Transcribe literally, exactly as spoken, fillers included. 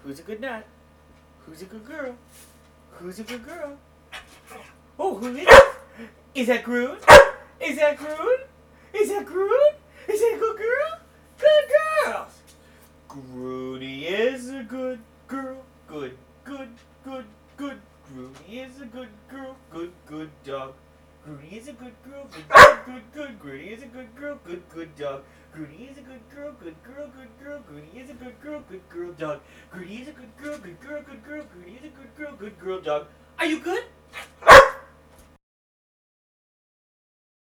Who's a good nut? Who's a good girl? Who's a good girl? Oh, who is it? Is that Groot? Is that Groot? Is that Groot? Is that a good girl? Good girls! Groody is a good girl. Good, good, good, good. Groody is a good girl. Good, good dog. Groody is a good girl. Good, good, good, good. Groody is a good girl. Good, good dog. Groody is a good girl. Good girl, good girl. Groody is a good girl. Good girl dog. Groody is a good girl. Good girl, good girl. Groody is a good girl. Good girl dog. Are you good?